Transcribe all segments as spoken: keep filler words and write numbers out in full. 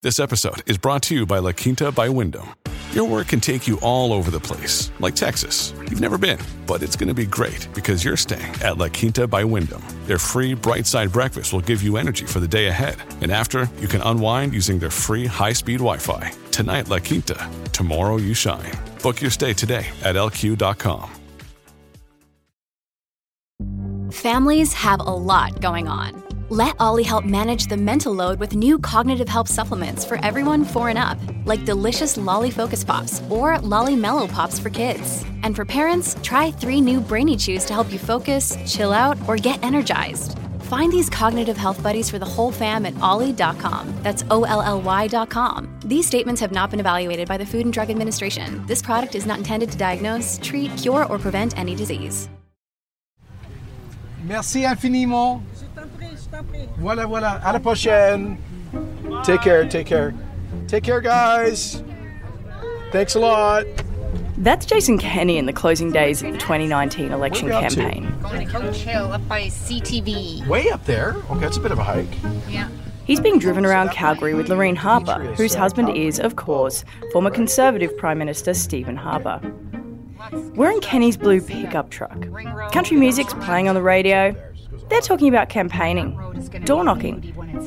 This episode is brought to you by La Quinta by Wyndham. Your work can take you all over the place, like Texas. You've never been, but it's going to be great because you're staying at La Quinta by Wyndham. Their free Bright Side breakfast will give you energy for the day ahead. And after, you can unwind using their free high-speed Wi-Fi. Tonight, La Quinta. Tomorrow, you shine. Book your stay today at L Q dot com. Families have a lot going on. Let Ollie help manage the mental load with new cognitive help supplements for everyone four and up, like delicious Lolly Focus Pops or Lolly Mellow Pops for kids. And for parents, try three new Brainy Chews to help you focus, chill out, or get energized. Find these cognitive health buddies for the whole fam at ollie dot com. That's O L L Y dot com. These statements have not been evaluated by the Food and Drug Administration. This product is not intended to diagnose, treat, cure, or prevent any disease. Merci infiniment. Voilà, voilà. À la prochaine. Take care, take care. Take care, guys. Thanks a lot. That's Jason Kenney in the closing days of the twenty nineteen election Where we up to? campaign. Going to Coach Hill up by C T V. Way up there? Okay, that's a bit of a hike. Yeah. He's being driven around Calgary with Lorraine Harper, whose husband is, of course, former Conservative Prime Minister Stephen Harper. We're in Kenny's blue pickup truck. Country music's playing on the radio. They're talking about campaigning, door knocking.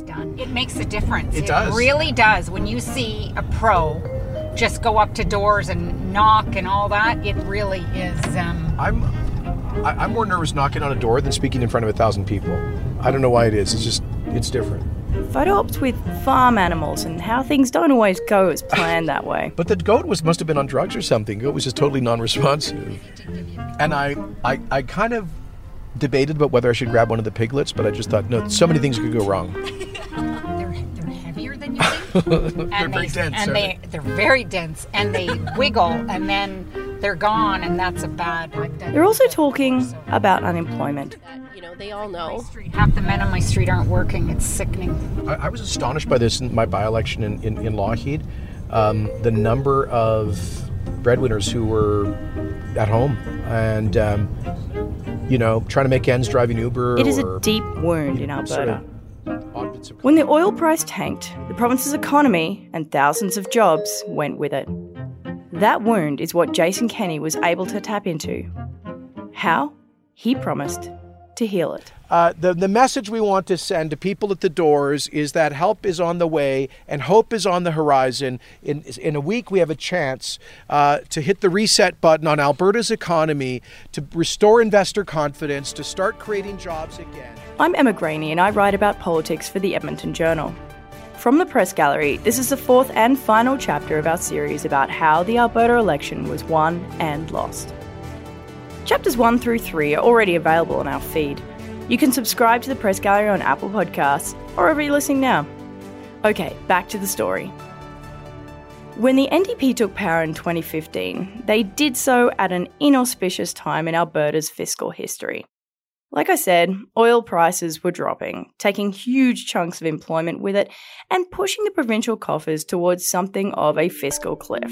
It makes a difference. It does. It really does. When you see a pro just go up to doors and knock and all that, it really is. Um... I'm I, I'm more nervous knocking on a door than speaking in front of a thousand people. I don't know why it is. It's just, it's different. Photo ops with farm animals and how things don't always go as planned that way. But the goat was must have been on drugs or something. It was just totally non-responsive. And I, I, I kind of debated about whether I should grab one of the piglets, but I just thought, no, so many things could go wrong. they're, they're heavier than you think. they're and very they, dense. And they, they're very dense, and they wiggle, and then they're gone, and that's a bad... They're also talking about unemployment. You know, they all know. Half the men on my street aren't working. It's sickening. I, I was astonished by this in my by-election in, in, in Lougheed. Um, the number of breadwinners who were at home and, um, you know, trying to make ends driving Uber. It is or, a deep wound in Alberta. Sort of odd bits of- When the oil price tanked, the province's economy and thousands of jobs went with it. That wound is what Jason Kenney was able to tap into. How? He promised to heal it. Uh, the, the message we want to send to people at the doors is that help is on the way and hope is on the horizon. In, in a week, we have a chance uh, to hit the reset button on Alberta's economy, to restore investor confidence, to start creating jobs again. I'm Emma Graney and I write about politics for the Edmonton Journal. From the Press Gallery, this is the fourth and final chapter of our series about how the Alberta election was won and lost. Chapters one through three are already available on our feed. You can subscribe to the Press Gallery on Apple Podcasts or wherever you're listening now. Okay, back to the story. When the N D P took power in twenty fifteen, they did so at an inauspicious time in Alberta's fiscal history. Like I said, oil prices were dropping, taking huge chunks of employment with it and pushing the provincial coffers towards something of a fiscal cliff.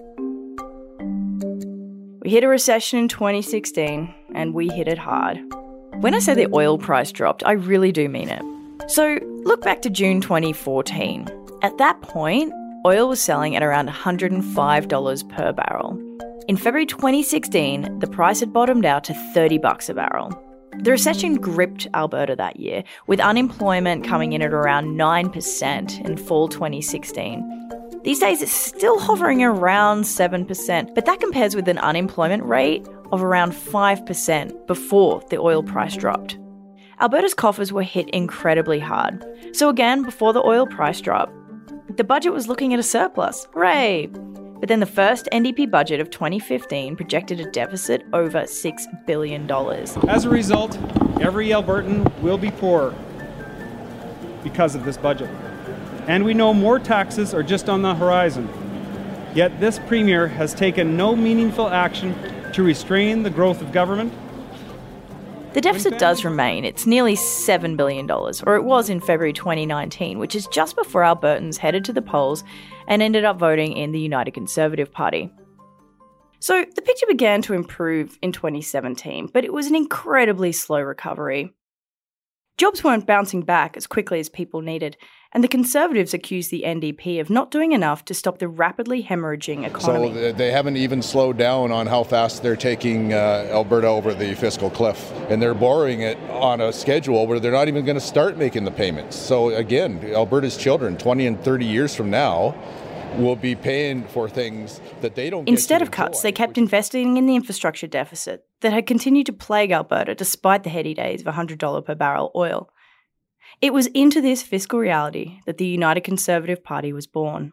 We hit a recession in twenty sixteen, and we hit it hard. When I say the oil price dropped, I really do mean it. So look back to June twenty fourteen. At that point, oil was selling at around one hundred five dollars per barrel. In February twenty sixteen, the price had bottomed out to thirty bucks a barrel. The recession gripped Alberta that year, with unemployment coming in at around nine percent in fall twenty sixteen. These days it's still hovering around seven percent, but that compares with an unemployment rate of around five percent before the oil price dropped. Alberta's coffers were hit incredibly hard. So again, before the oil price drop, the budget was looking at a surplus. Hooray! But then the first N D P budget of twenty fifteen projected a deficit over six billion dollars. As a result, every Albertan will be poor because of this budget. And we know more taxes are just on the horizon. Yet this Premier has taken no meaningful action to restrain the growth of government. The deficit does remain. It's nearly seven billion dollars, or it was in February twenty nineteen, which is just before Albertans headed to the polls and ended up voting in the United Conservative Party. So the picture began to improve in twenty seventeen, but it was an incredibly slow recovery. Jobs weren't bouncing back as quickly as people needed, And the Conservatives accuse the N D P of not doing enough to stop the rapidly hemorrhaging economy. So they haven't even slowed down on how fast they're taking uh, Alberta over the fiscal cliff. And they're borrowing it on a schedule where they're not even going to start making the payments. So again, Alberta's children, twenty and thirty years from now, will be paying for things that they don't get Instead of cuts, enjoy. they kept investing in the infrastructure deficit that had continued to plague Alberta despite the heady days of one hundred dollars per barrel oil. It was into this fiscal reality that the United Conservative Party was born.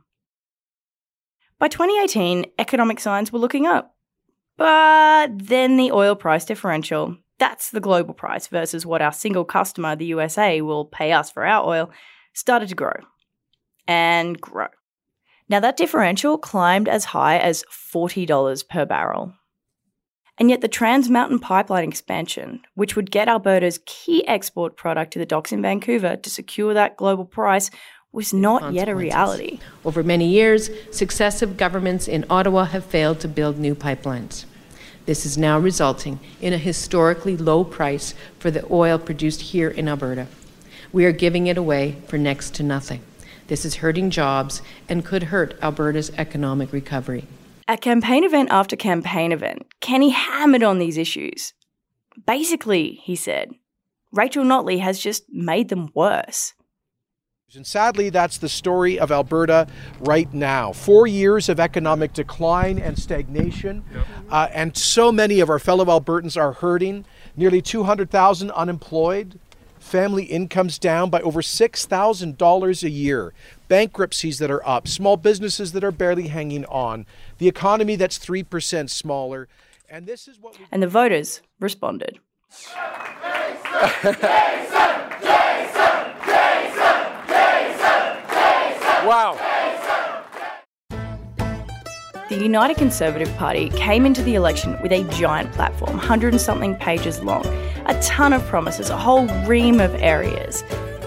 By twenty eighteen, economic signs were looking up. But then the oil price differential, that's the global price versus what our single customer, the U S A, will pay us for our oil, started to grow. And grow. Now that differential climbed as high as forty dollars per barrel. And yet the Trans Mountain Pipeline expansion, which would get Alberta's key export product to the docks in Vancouver to secure that global price, was not yet a reality. Over many years, successive governments in Ottawa have failed to build new pipelines. This is now resulting in a historically low price for the oil produced here in Alberta. We are giving it away for next to nothing. This is hurting jobs and could hurt Alberta's economic recovery. At campaign event after campaign event, Kenny hammered on these issues. Basically, he said, Rachel Notley has just made them worse. And sadly, that's the story of Alberta right now. Four years of economic decline and stagnation, yep. uh, and so many of our fellow Albertans are hurting. Nearly two hundred thousand unemployed. Family incomes down by over six thousand dollars a year. Bankruptcies that are up. Small businesses that are barely hanging on. The economy that's three percent smaller. And this is what we... And the voters responded. Jason! Jason! Jason! Jason! Jason! Jason! Wow. The United Conservative Party came into the election with a giant platform, hundred and something pages long, a ton of promises, a whole ream of areas.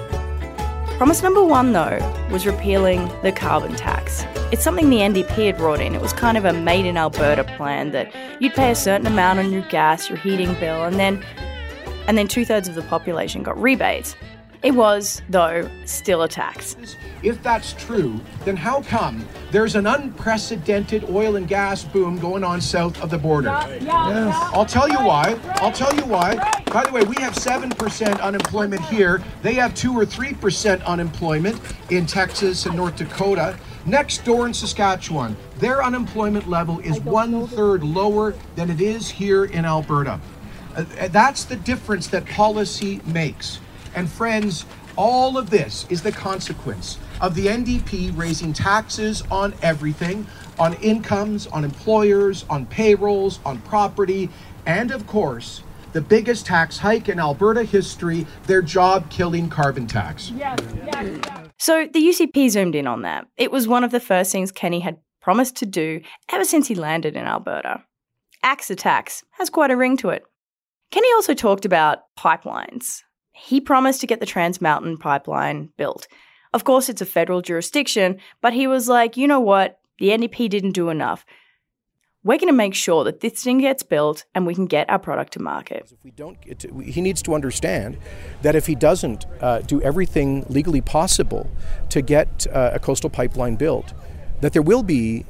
Promise number one, though, was repealing the carbon tax. It's something the N D P had brought in. It was kind of a made in Alberta plan that you'd pay a certain amount on your gas, your heating bill, and then and then two-thirds of the population got rebates. It was, though, still a tax. If that's true, then how come there's an unprecedented oil and gas boom going on south of the border? Yeah, yeah, yes. yeah. I'll tell you why. I'll tell you why. By the way, we have seven percent unemployment here. They have two or three percent unemployment in Texas and North Dakota. Next door in Saskatchewan, their unemployment level is one-third lower than it is here in Alberta. Uh, that's the difference that policy makes. And friends, all of this is the consequence of the N D P raising taxes on everything, on incomes, on employers, on payrolls, on property, and of course, the biggest tax hike in Alberta history, their job-killing carbon tax. Yes, yes, yes. So the U C P zoomed in on that. It was one of the first things Kenny had promised to do ever since he landed in Alberta. Axe a tax has quite a ring to it. Kenny also talked about pipelines. He promised to get the Trans Mountain Pipeline built. Of course, it's a federal jurisdiction, but he was like, you know what? The N D P didn't do enough. We're going to make sure that this thing gets built and we can get our product to market. If we don't, it, he needs to understand that if he doesn't uh, do everything legally possible to get uh, a coastal pipeline built, that there will be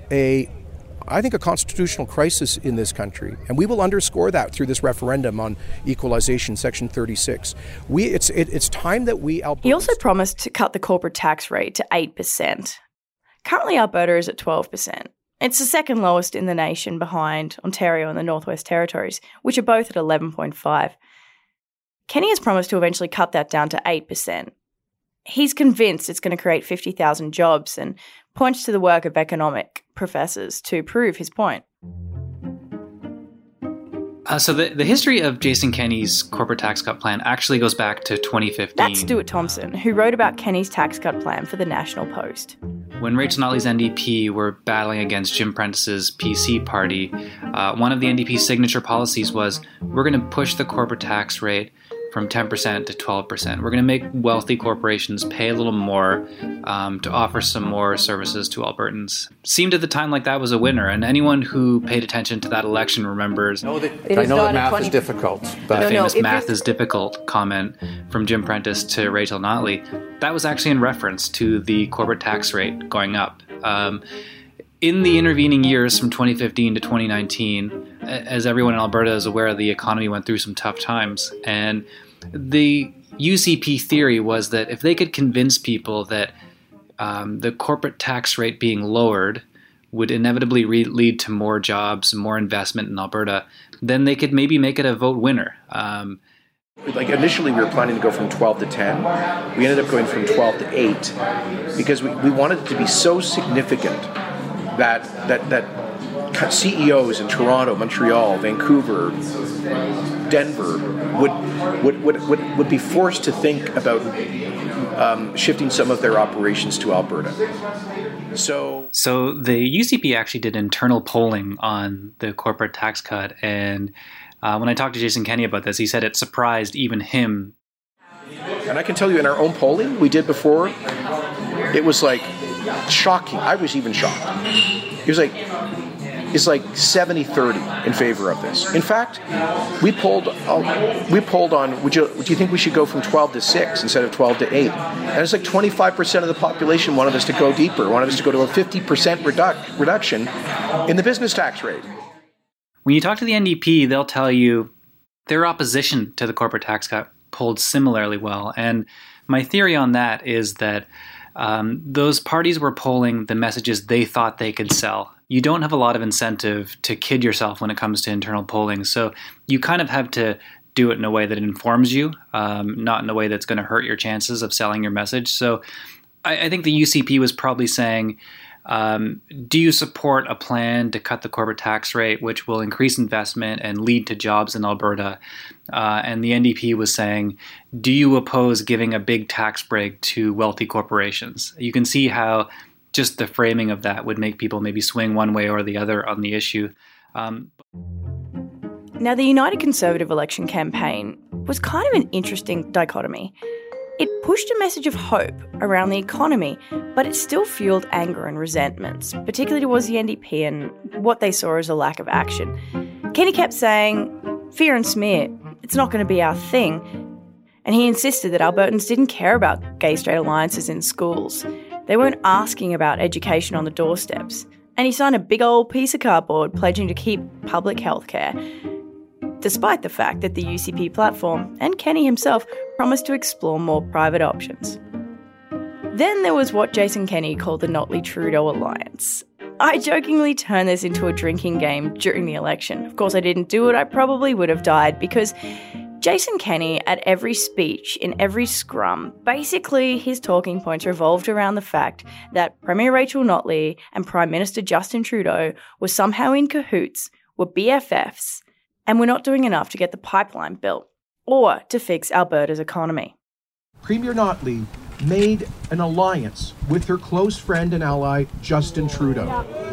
a I think, a constitutional crisis in this country, and we will underscore that through this referendum on equalization, Section thirty-six. We, it's, it, it's time that we... Albertans- he also promised to cut the corporate tax rate to eight percent. Currently, Alberta is at twelve percent. It's the second lowest in the nation behind Ontario and the Northwest Territories, which are both at eleven point five. Kenny has promised to eventually cut that down to eight percent. He's convinced it's going to create fifty thousand jobs and points to the work of economic professors to prove his point. Uh, so the, the history of Jason Kenney's corporate tax cut plan actually goes back to twenty fifteen. That's Stuart Thompson, who wrote about Kenney's tax cut plan for the National Post. When Rachel Notley's N D P were battling against Jim Prentice's P C party, uh, one of the N D P's signature policies was, we're going to push the corporate tax rate from ten percent to twelve percent. We're going to make wealthy corporations pay a little more um, to offer some more services to Albertans. Seemed at the time like that was a winner, and anyone who paid attention to that election remembers. No, that, I know that math twenty is difficult. But the famous no, no, math is difficult comment from Jim Prentice to Rachel Notley. That was actually in reference to the corporate tax rate going up. Um, In the intervening years from twenty fifteen to twenty nineteen, as everyone in Alberta is aware, the economy went through some tough times. And the U C P theory was that if they could convince people that um, the corporate tax rate being lowered would inevitably re- lead to more jobs and more investment in Alberta, then they could maybe make it a vote winner. Um, Like initially we were planning to go from twelve to ten. We ended up going from twelve to eight because we, we wanted it to be so significant that that that C E Os in Toronto, Montreal, Vancouver, Denver would would would, would, would be forced to think about um, shifting some of their operations to Alberta. So So the U C P actually did internal polling on the corporate tax cut, and uh, when I talked to Jason Kenney about this, he said it surprised even him. And I can tell you in our own polling we did before, it was like shocking. I was even shocked. It was like it's like seventy thirty in favor of this. In fact, we polled uh, we polled on would you do you think we should go from twelve to six instead of twelve to eight? And it's like twenty-five percent of the population wanted us to go deeper, wanted us to go to a fifty percent reduc- reduction in the business tax rate. When you talk to the N D P, they'll tell you their opposition to the corporate tax cut polled similarly well. And my theory on that is that Um, those parties were polling the messages they thought they could sell. You don't have a lot of incentive to kid yourself when it comes to internal polling. So you kind of have to do it in a way that informs you, um, not in a way that's going to hurt your chances of selling your message. So I, I think the U C P was probably saying, um, do you support a plan to cut the corporate tax rate, which will increase investment and lead to jobs in Alberta? Uh, and the N D P was saying, do you oppose giving a big tax break to wealthy corporations? You can see how just the framing of that would make people maybe swing one way or the other on the issue. Um, Now, the United Conservative election campaign was kind of an interesting dichotomy. It pushed a message of hope around the economy, but it still fueled anger and resentments, particularly towards the N D P and what they saw as a lack of action. Kenney kept saying, fear and smear, it's not going to be our thing. And he insisted that Albertans didn't care about gay-straight alliances in schools. They weren't asking about education on the doorsteps. And he signed a big old piece of cardboard pledging to keep public health care, despite the fact that the U C P platform and Kenney himself promised to explore more private options. Then there was what Jason Kenney called the Notley-Trudeau alliance. I jokingly turned this into a drinking game during the election. Of course, I didn't do it. I probably would have died because Jason Kenney, at every speech, in every scrum, basically his talking points revolved around the fact that Premier Rachel Notley and Prime Minister Justin Trudeau were somehow in cahoots, were B F Fs, and we're not doing enough to get the pipeline built or to fix Alberta's economy. Premier Notley made an alliance with her close friend and ally, Justin Trudeau.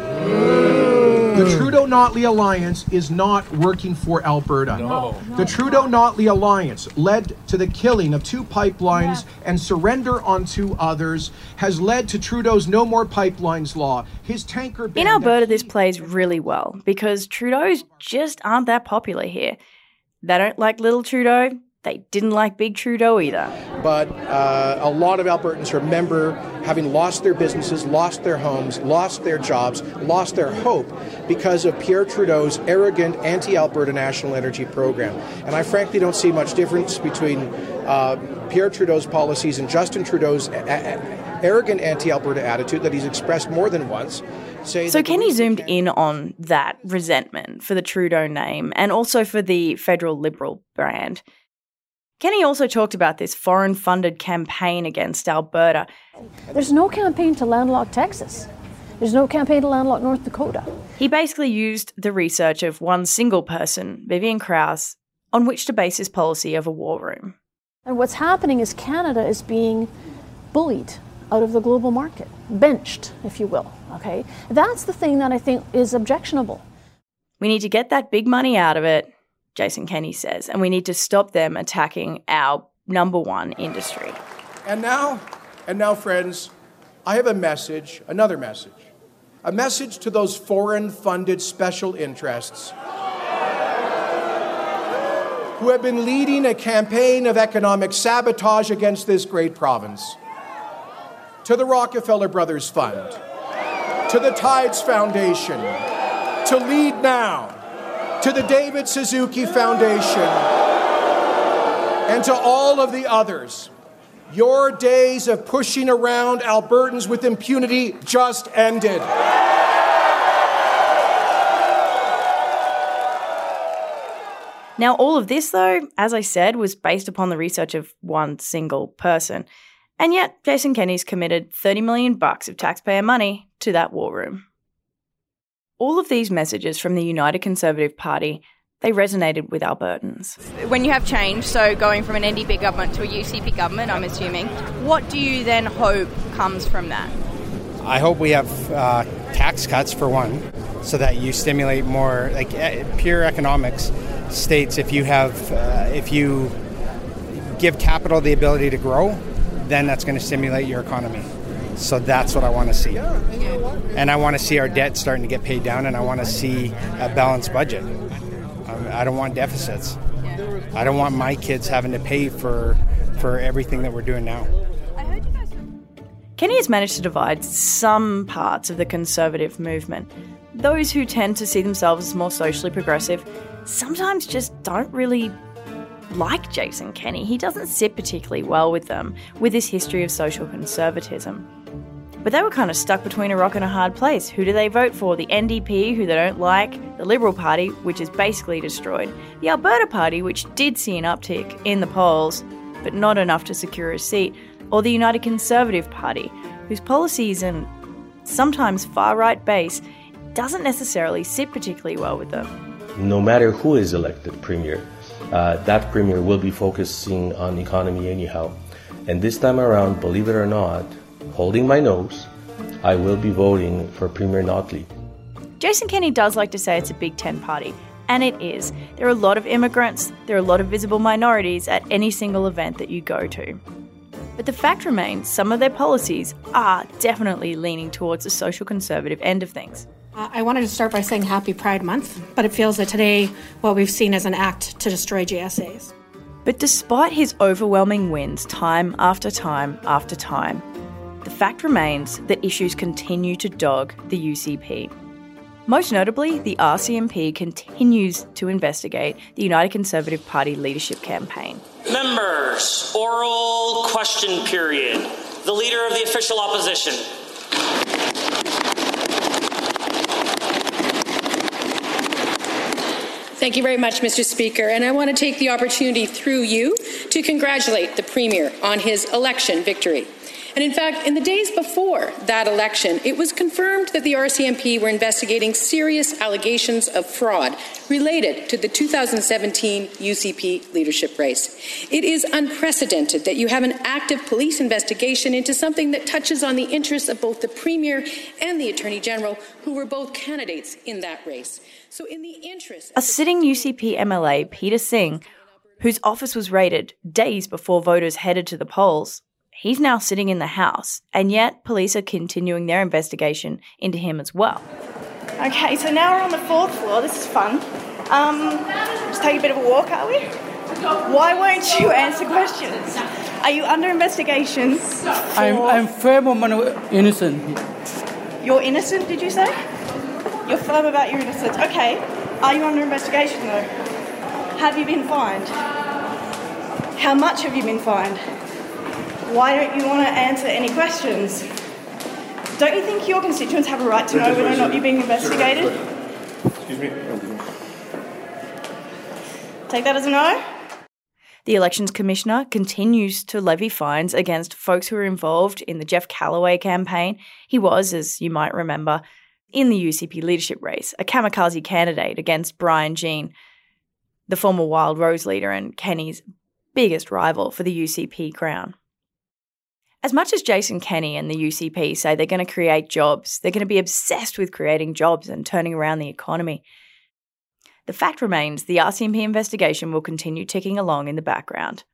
The Trudeau-Notley alliance is not working for Alberta. No. The Trudeau-Notley alliance led to the killing of two pipelines yeah. and surrender on two others, has led to Trudeau's No More Pipelines law. His tanker ban. In Alberta, this plays really well because Trudeaus just aren't that popular here. They don't like little Trudeau. They didn't like Big Trudeau either. But uh, a lot of Albertans remember having lost their businesses, lost their homes, lost their jobs, lost their hope because of Pierre Trudeau's arrogant anti-Alberta national energy program. And I frankly don't see much difference between uh, Pierre Trudeau's policies and Justin Trudeau's a- a- arrogant anti-Alberta attitude that he's expressed more than once. Say so Kenney zoomed in on that resentment for the Trudeau name and also for the federal Liberal brand. Kenney also talked about this foreign-funded campaign against Alberta. There's no campaign to landlock Texas. There's no campaign to landlock North Dakota. He basically used the research of one single person, Vivian Krause, on which to base his policy of a war room. And what's happening is Canada is being bullied out of the global market, benched, if you will, okay? That's the thing that I think is objectionable. We need to get that big money out of it Jason Kenney says, and we need to stop them attacking our number one industry. And now, and now, friends, I have a message, another message, a message to those foreign-funded special interests who have been leading a campaign of economic sabotage against this great province. To the Rockefeller Brothers Fund, to the Tides Foundation, to Lead Now, to the David Suzuki Foundation, and to all of the others. Your days of pushing around Albertans with impunity just ended. Now, all of this, though, as I said, was based upon the research of one single person. And yet, Jason Kenney's committed thirty million bucks of taxpayer money to that war room. All of these messages from the United Conservative Party, they resonated with Albertans. When you have change, so going from an N D P government to a U C P government, I'm assuming, what do you then hope comes from that? I hope we have uh, tax cuts, for one, so that you stimulate more, like uh, pure economics states if you have, uh, if you give capital the ability to grow, then that's going to stimulate your economy. So that's what I want to see. And I want to see our debt starting to get paid down, and I want to see a balanced budget. Um, I don't want deficits. I don't want my kids having to pay for for everything that we're doing now. Kenney has managed to divide some parts of the Conservative movement. Those who tend to see themselves as more socially progressive sometimes just don't really like Jason Kenney. He doesn't sit particularly well with them, with his history of social conservatism. But they were kind of stuck between a rock and a hard place. Who do they vote for? The N D P, who they don't like, the Liberal Party, which is basically destroyed, the Alberta Party, which did see an uptick in the polls, but not enough to secure a seat, or the United Conservative Party, whose policies and sometimes far-right base doesn't necessarily sit particularly well with them. No matter who is elected premier, uh, that premier will be focusing on economy anyhow. And this time around, believe it or not, holding my nose, I will be voting for Premier Notley. Jason Kenney does like to say it's a Big Ten party, and it is. There are a lot of immigrants, there are a lot of visible minorities at any single event that you go to. But the fact remains, some of their policies are definitely leaning towards the social conservative end of things. Uh, I wanted to start by saying Happy Pride Month, but it feels that today what we've seen is an act to destroy G S As. But despite his overwhelming wins time after time after time, the fact remains that issues continue to dog the U C P. Most notably, the R C M P continues to investigate the United Conservative Party leadership campaign. Members, oral question period. The Leader of the Official Opposition. Thank you very much, Mister Speaker, and I want to take the opportunity through you to congratulate the Premier on his election victory. And in fact, in the days before that election, it was confirmed that the R C M P were investigating serious allegations of fraud related to the two thousand seventeen U C P leadership race. It is unprecedented that you have an active police investigation into something that touches on the interests of both the Premier and the Attorney General, who were both candidates in that race. So in the interest... A sitting U C P M L A, Peter Singh, whose office was raided days before voters headed to the polls, he's now sitting in the House, and yet police are continuing their investigation into him as well. Okay, so now we're on the fourth floor. This is fun. Um, just take a bit of a walk, are we? Why won't you answer questions? Are you under investigation? For... I'm, I'm firm on my innocent. You're innocent, did you say? You're firm about your innocence. Okay. Are you under investigation, though? Have you been fined? How much have you been fined? Why don't you want to answer any questions? Don't you think your constituents have a right to know whether or not you're being investigated? Excuse me. Take that as a no? The Elections Commissioner continues to levy fines against folks who are involved in the Jeff Callaway campaign. He was, as you might remember, in the U C P leadership race, a kamikaze candidate against Brian Jean, the former Wild Rose leader and Kenney's biggest rival for the U C P crown. As much as Jason Kenney and the U C P say they're going to create jobs, they're going to be obsessed with creating jobs and turning around the economy, the fact remains the R C M P investigation will continue ticking along in the background.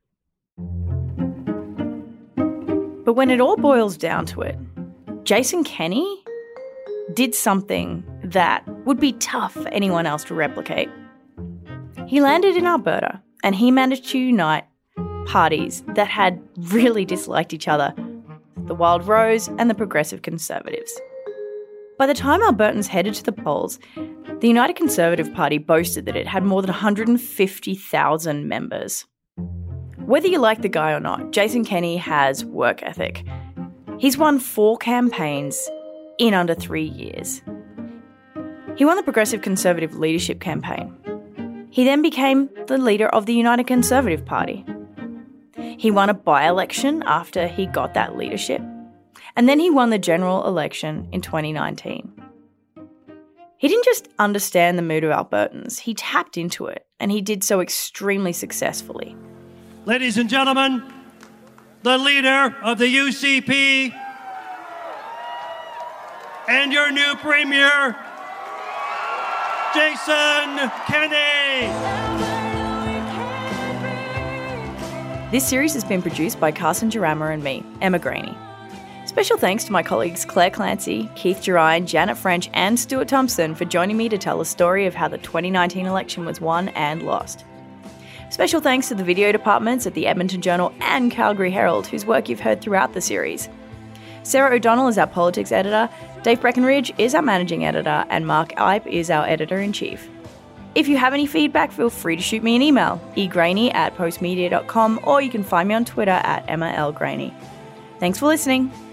But when it all boils down to it, Jason Kenney did something that would be tough for anyone else to replicate. He landed in Alberta and he managed to unite parties that had really disliked each other, the Wild Rose and the Progressive Conservatives. By the time Albertans headed to the polls, the United Conservative Party boasted that it had more than one hundred fifty thousand members. Whether you like the guy or not, Jason Kenney has work ethic. He's won four campaigns in under three years. He won the Progressive Conservative Leadership Campaign. He then became the leader of the United Conservative Party. He won a by-election after he got that leadership. And then he won the general election in twenty nineteen. He didn't just understand the mood of Albertans, he tapped into it, and he did so extremely successfully. Ladies and gentlemen, the leader of the U C P and your new Premier, Jason Kenney. This series has been produced by Carson Jarama and me, Emma Graney. Special thanks to my colleagues Claire Clancy, Keith Gerine, Janet French and Stuart Thompson for joining me to tell the story of how the twenty nineteen election was won and lost. Special thanks to the video departments at the Edmonton Journal and Calgary Herald, whose work you've heard throughout the series. Sarah O'Donnell is our politics editor, Dave Breckenridge is our managing editor, and Mark Ipe is our editor-in-chief. If you have any feedback, feel free to shoot me an email, egraney at postmedia dot com, or you can find me on Twitter at Emma L. Graney. Thanks for listening.